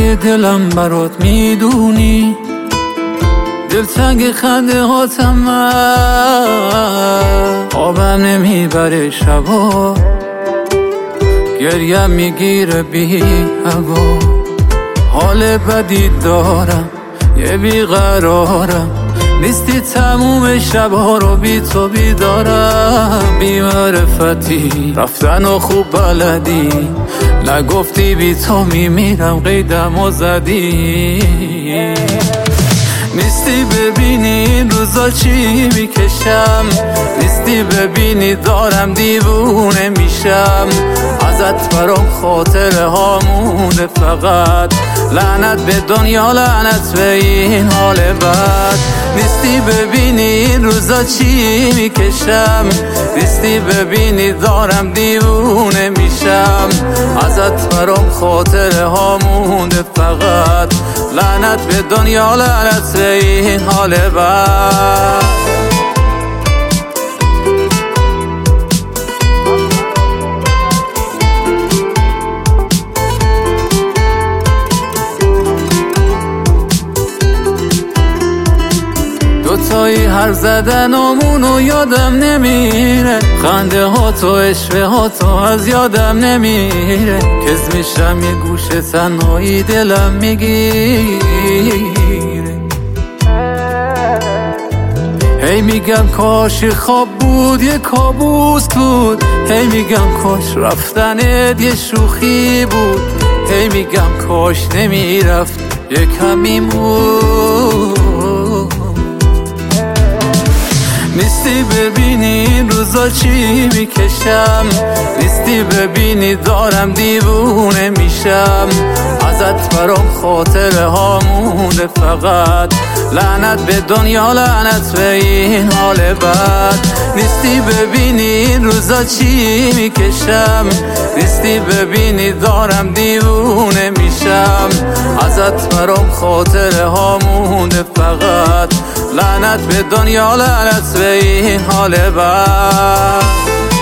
های دلم برات میدونی، دلتنگ خنده هاتم من، خوابم نمیبره شبا، گریم میگیره بی هوا، حال بدی دارم یه بیقرارم، نیستی تموم شبها رو بی تو بیدارم، بی معرفتی رفتن و خوب بلدی، نگفتی بی تو میمیرم قیدم و زدی، نیستی ببینی این روزا چی میکشم، نیستی ببینی دارم دیوونه میشم، ازت برام خاطره ها مونده فقط، لعنت به دنیا لعنت به این حال بد، نیستی ببینی این روزا چی میکشم، نیستی ببینی دارم دیوونه میشم، ازت برام خاطره ها مونده فقط، لعنت به دنیا لعنت به این حال بد. دوتایی هر زدنامونو یادم نمیره، خنده ها تو عشوه ها تو از یادم نمیره، کز میشم یه گوشه تنهایی دلم میگیره، هی میگم کاش خواب بود یه کابوس بود، هی میگم کاش رفتنت یه شوخی بود، هی میگم کاش نمیرفت یه کمی بود، نیستی ببینی این روزا چی میکشم، نیستی ببینی دارم دیوونه میشم، ازت برام خاطره ها مونده فقط، لعنت به دنیا لعنت به این حال بد، نیستی ببینی این روزا چی میکشم، نیستی ببینی دارم دیوونه میشم، ازت برام خاطره ها مونده فقط، لعنت به دنیا لعنت به این حال بد.